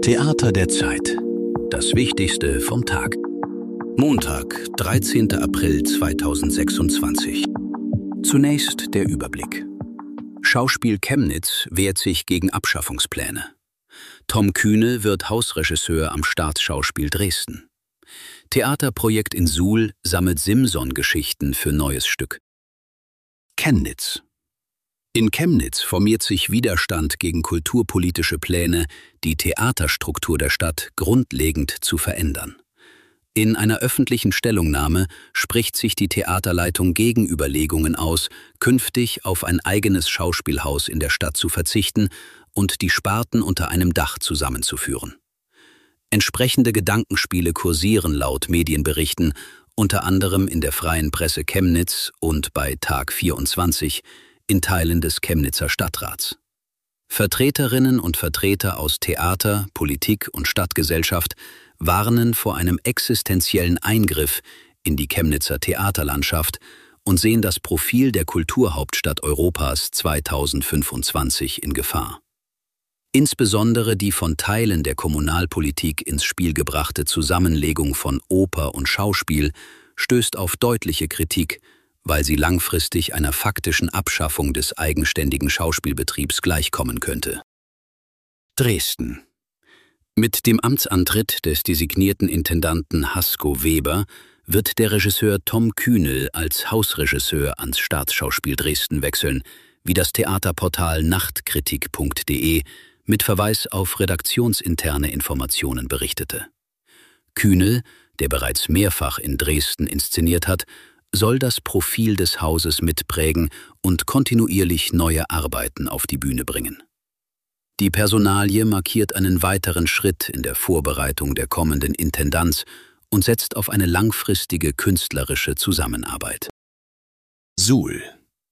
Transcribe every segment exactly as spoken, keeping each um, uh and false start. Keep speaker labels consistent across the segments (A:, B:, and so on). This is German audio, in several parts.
A: Theater der Zeit. Das Wichtigste vom Tag. Montag, dreizehnter April zweitausendsechsundzwanzig. Zunächst der Überblick. Schauspiel Chemnitz wehrt sich gegen Abschaffungspläne. Tom Kühne wird Hausregisseur am Staatsschauspiel Dresden. Theaterprojekt in Suhl sammelt Simson-Geschichten für neues Stück. Chemnitz. In Chemnitz formiert sich Widerstand gegen kulturpolitische Pläne, die Theaterstruktur der Stadt grundlegend zu verändern. In einer öffentlichen Stellungnahme spricht sich die Theaterleitung gegen Überlegungen aus, künftig auf ein eigenes Schauspielhaus in der Stadt zu verzichten und die Sparten unter einem Dach zusammenzuführen. Entsprechende Gedankenspiele kursieren laut Medienberichten, unter anderem in der Freien Presse Chemnitz und bei Tag vierundzwanzig, in Teilen des Chemnitzer Stadtrats. Vertreterinnen und Vertreter aus Theater, Politik und Stadtgesellschaft warnen vor einem existenziellen Eingriff in die Chemnitzer Theaterlandschaft und sehen das Profil der Kulturhauptstadt Europas zweitausendfünfundzwanzig in Gefahr. Insbesondere die von Teilen der Kommunalpolitik ins Spiel gebrachte Zusammenlegung von Oper und Schauspiel stößt auf deutliche Kritik, weil sie langfristig einer faktischen Abschaffung des eigenständigen Schauspielbetriebs gleichkommen könnte. Dresden. Mit dem Amtsantritt des designierten Intendanten Hasko Weber wird der Regisseur Tom Kühne als Hausregisseur ans Staatsschauspiel Dresden wechseln, wie das Theaterportal nachtkritik punkt de mit Verweis auf redaktionsinterne Informationen berichtete. Kühne, der bereits mehrfach in Dresden inszeniert hat, soll das Profil des Hauses mitprägen und kontinuierlich neue Arbeiten auf die Bühne bringen. Die Personalie markiert einen weiteren Schritt in der Vorbereitung der kommenden Intendanz und setzt auf eine langfristige künstlerische Zusammenarbeit. Suhl.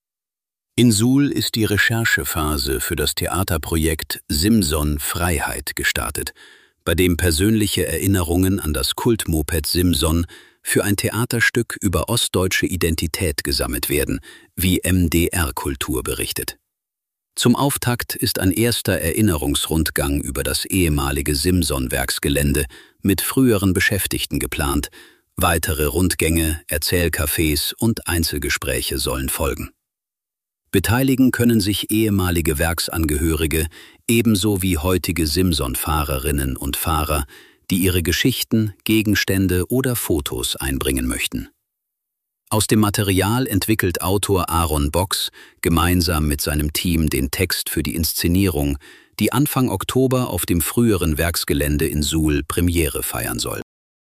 A: In Suhl ist die Recherchephase für das Theaterprojekt Simson Freiheit gestartet, bei dem persönliche Erinnerungen an das Kultmoped Simson für ein Theaterstück über ostdeutsche Identität gesammelt werden, wie M D R-Kultur berichtet. Zum Auftakt ist ein erster Erinnerungsrundgang über das ehemalige Simson-Werksgelände mit früheren Beschäftigten geplant. Weitere Rundgänge, Erzählcafés und Einzelgespräche sollen folgen. Beteiligen können sich ehemalige Werksangehörige ebenso wie heutige Simson-Fahrerinnen und Fahrer, die ihre Geschichten, Gegenstände oder Fotos einbringen möchten. Aus dem Material entwickelt Autor Aaron Box gemeinsam mit seinem Team den Text für die Inszenierung, die Anfang Oktober auf dem früheren Werksgelände in Suhl Premiere feiern soll.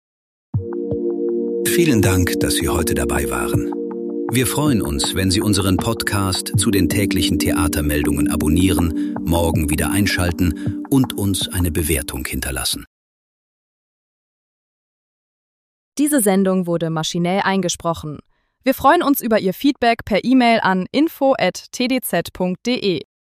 A: Vielen Dank, dass Sie heute dabei waren. Wir freuen uns, wenn Sie unseren Podcast zu den täglichen Theatermeldungen abonnieren, morgen wieder einschalten und uns eine Bewertung hinterlassen.
B: Diese Sendung wurde maschinell eingesprochen. Wir freuen uns über Ihr Feedback per E-Mail an info at t d z punkt de.